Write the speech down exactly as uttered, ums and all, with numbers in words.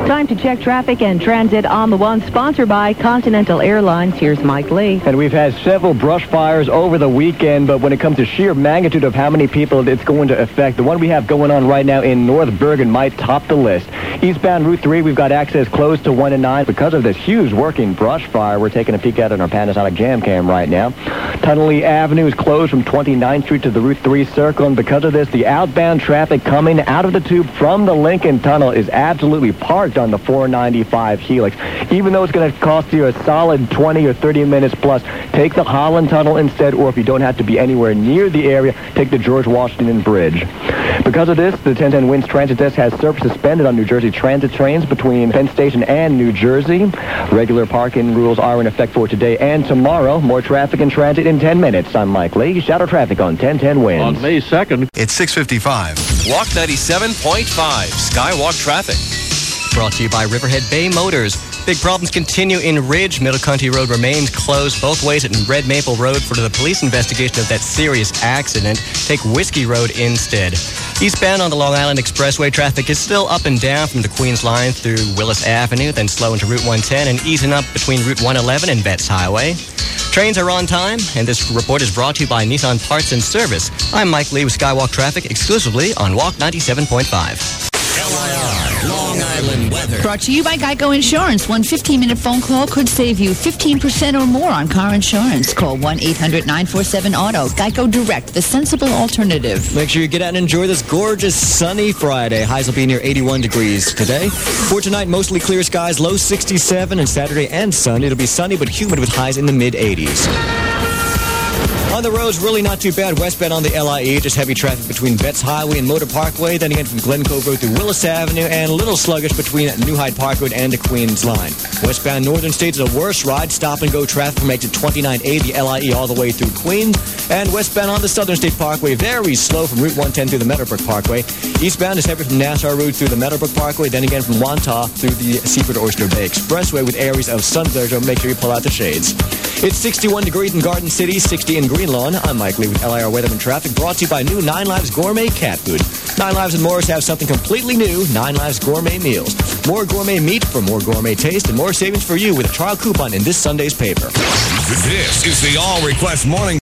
Time to check traffic and transit on the one, sponsored by Continental Airlines. Here's Mike Lee. And we've had several brush fires over the weekend, but when it comes to sheer magnitude of how many people it's going to affect, the one we have going on right now in North Bergen might top the list. Eastbound Route three, we've got access closed to one and nine because of this huge working brush fire. We're taking a peek at it on our Panasonic Jam Cam right now. Tunnelly Avenue is closed from twenty-ninth Street to the Route three circle, and because of this, the outbound traffic coming out of the tube from the Lincoln Tunnel is absolutely parked on the four ninety-five Helix. Even though it's going to cost you a solid twenty or thirty minutes plus, take the Holland Tunnel instead, or if you don't have to be anywhere near the area, take the George Washington Bridge. Because of this, the ten ten Winds Transit Desk has service suspended on New Jersey Transit trains between Penn Station and New Jersey. Regular parking rules are in effect for today and tomorrow. More traffic and transit in ten minutes. I'm Mike Lee. Shadow traffic on ten ten Winds. On May second. It's six fifty-five. Walk ninety-seven point five. Skywalk traffic. Brought to you by Riverhead Bay Motors. Big problems continue in Ridge. Middle Country Road remains closed both ways at Red Maple Road for the police investigation of that serious accident. Take Whiskey Road instead. Eastbound on the Long Island Expressway, traffic is still up and down from the Queens Line through Willis Avenue, then slow into Route one ten and easing up between Route one eleven and Betts Highway. Trains are on time, and this report is brought to you by Nissan Parts and Service. I'm Mike Lee with Skywalk Traffic, exclusively on Walk ninety-seven point five. L I R, Long Island weather. Brought to you by Geico Insurance. One fifteen-minute phone call could save you fifteen percent or more on car insurance. Call one eight hundred nine four seven auto. Geico Direct, the sensible alternative. Make sure you get out and enjoy this gorgeous sunny Friday. Highs will be near eighty-one degrees today. For tonight, mostly clear skies, low sixty-seven, and Saturday and Sunday, it'll be sunny but humid with highs in the mid-eighties. On the roads, really not too bad. Westbound on the L I E, just heavy traffic between Betts Highway and Motor Parkway. Then again from Glen Cove Road through Willis Avenue, and a little sluggish between New Hyde Park Road and the Queens Line. Westbound Northern States is a worse ride. Stop and go traffic from exit twenty-nine A, the L I E, all the way through Queens. And westbound on the Southern State Parkway, very slow from Route one ten through the Meadowbrook Parkway. Eastbound is heavy from Nassau Road through the Meadowbrook Parkway. Then again from Wantagh through the Seaford Oyster Bay Expressway with areas of sun glare, so make sure you pull out the shades. It's sixty-one degrees in Garden City, sixty in Greenlawn. I'm Mike Lee with L I R Weather and Traffic, brought to you by new Nine Lives Gourmet Cat Food. Nine Lives and Morris have something completely new, Nine Lives Gourmet Meals. More gourmet meat for more gourmet taste and more savings for you with a trial coupon in this Sunday's paper. This is the All Request Morning